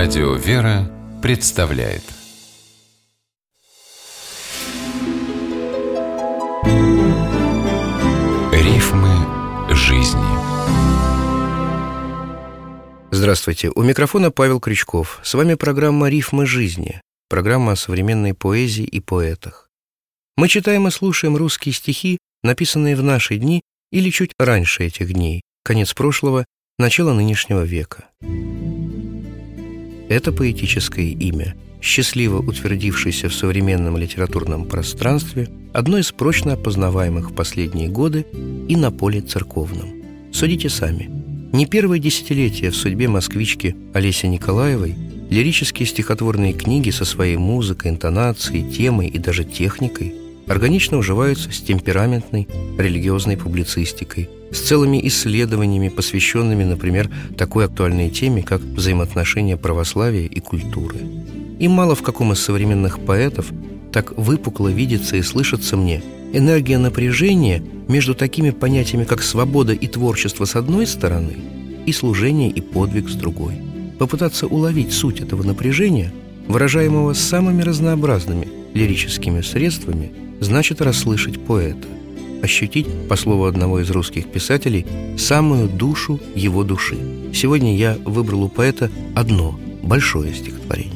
Радио «Вера» представляет Рифмы жизни. Здравствуйте, у микрофона Павел Крючков. С вами программа «Рифмы жизни», программа о современной поэзии и поэтах. Мы читаем и слушаем русские стихи, написанные в наши дни или чуть раньше этих дней, конец прошлого, начало нынешнего века. Это поэтическое имя, счастливо утвердившееся в современном литературном пространстве, одно из прочно опознаваемых в последние годы и на поле церковном. Судите сами. Не первое десятилетие в судьбе москвички Олеси Николаевой лирические стихотворные книги со своей музыкой, интонацией, темой и даже техникой органично уживаются с темпераментной религиозной публицистикой, с целыми исследованиями, посвященными, например, такой актуальной теме, как взаимоотношения православия и культуры. И мало в каком из современных поэтов так выпукло видится и слышится мне энергия напряжения между такими понятиями, как свобода и творчество с одной стороны, и служение и подвиг с другой. Попытаться уловить суть этого напряжения, выражаемого самыми разнообразными лирическими средствами, значит расслышать поэта, ощутить, по слову одного из русских писателей, самую душу его души. Сегодня я выбрал у поэта одно большое стихотворение.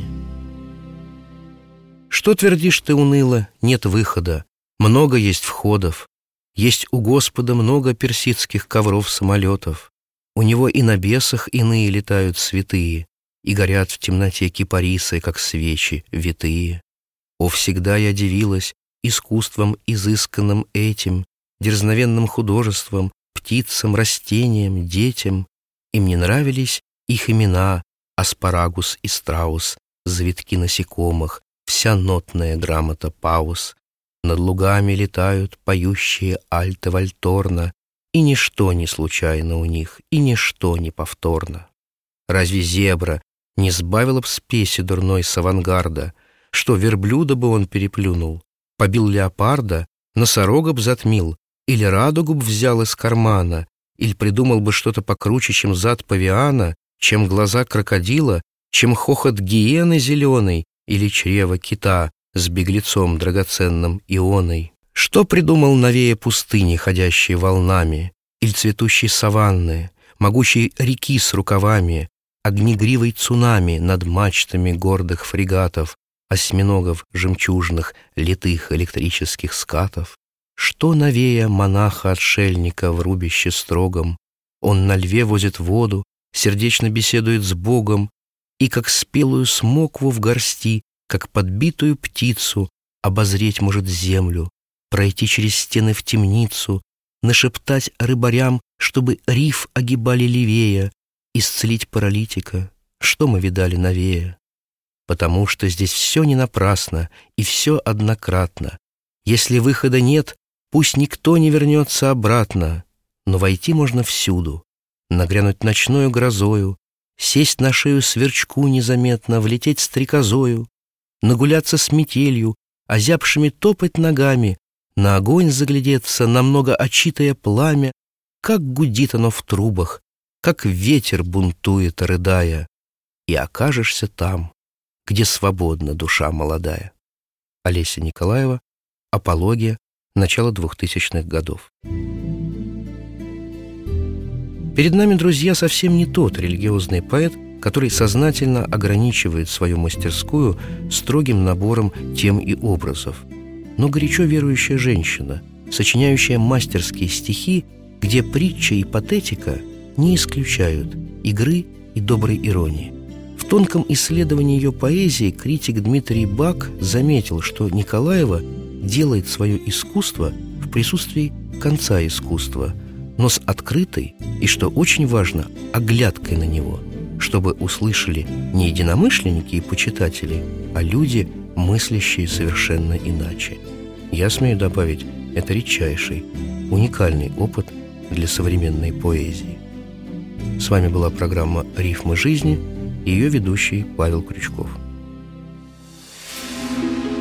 «Что твердишь ты уныло, нет выхода, много есть входов, есть у Господа много персидских ковров-самолетов, у Него и на бесах иные летают святые, и горят в темноте кипарисы, как свечи витые. О, всегда я дивилась искусством изысканным этим, дерзновенным художеством, птицам, растениям, детям, и мне нравились их имена: аспарагус и страус, завитки насекомых, вся нотная грамота паус. Над лугами летают поющие альты вальторна, и ничто не случайно у них, и ничто не повторно. Разве зебра не сбавила б спеси дурной с авангарда, что верблюда бы он переплюнул, побил леопарда, носорога б затмил, или радугу б взял из кармана, или придумал бы что-то покруче, чем зад павиана, чем глаза крокодила, чем хохот гиены зеленой, или чрево кита с беглецом драгоценным ионой. Что придумал новее пустыни, ходящие волнами, или цветущей саванны, могучей реки с рукавами, огнегривой цунами над мачтами гордых фрегатов, осьминогов жемчужных, литых электрических скатов? Что новее монаха-отшельника в рубище строгом? Он на льве возит воду, сердечно беседует с Богом, и как спелую смокву в горсти, как подбитую птицу, обозреть может землю, пройти через стены в темницу, нашептать рыбарям, чтобы риф огибали левее, исцелить паралитика. Что мы видали новее? Потому что здесь все не напрасно и все однократно. Если выхода нет, пусть никто не вернется обратно, но войти можно всюду, нагрянуть ночною грозою, сесть на шею сверчку незаметно, влететь стрекозою, нагуляться с метелью, озябшими топать ногами, на огонь заглядеться, на многоочитое пламя, как гудит оно в трубах, как ветер бунтует, рыдая, и окажешься там, где свободна душа молодая. Олеся Николаева, «Апология», начало 2000-х годов. Перед нами, друзья, совсем не тот религиозный поэт, который сознательно ограничивает свою мастерскую строгим набором тем и образов, но горячо верующая женщина, сочиняющая мастерские стихи, где притча и патетика не исключают игры и доброй иронии. В тонком исследовании ее поэзии критик Дмитрий Бак заметил, что Николаева делает свое искусство в присутствии конца искусства, но с открытой и, что очень важно, оглядкой на него, чтобы услышали не единомышленники и почитатели, а люди, мыслящие совершенно иначе. Я смею добавить, это редчайший, уникальный опыт для современной поэзии. С вами была программа «Рифмы жизни» и ее ведущий Павел Крючков.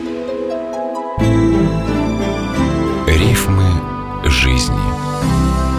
Рифмы жизни.